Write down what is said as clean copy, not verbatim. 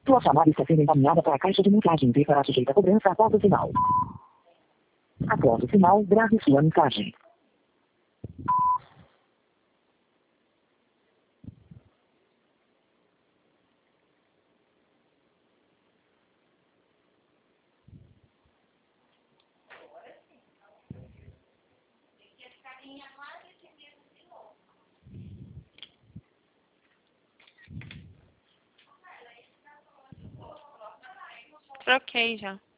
Sua chamada está sendo encaminhada para a caixa de mensagem e será sujeita a cobrança após o sinal. Após o sinal, grave sua mensagem. Troquei já.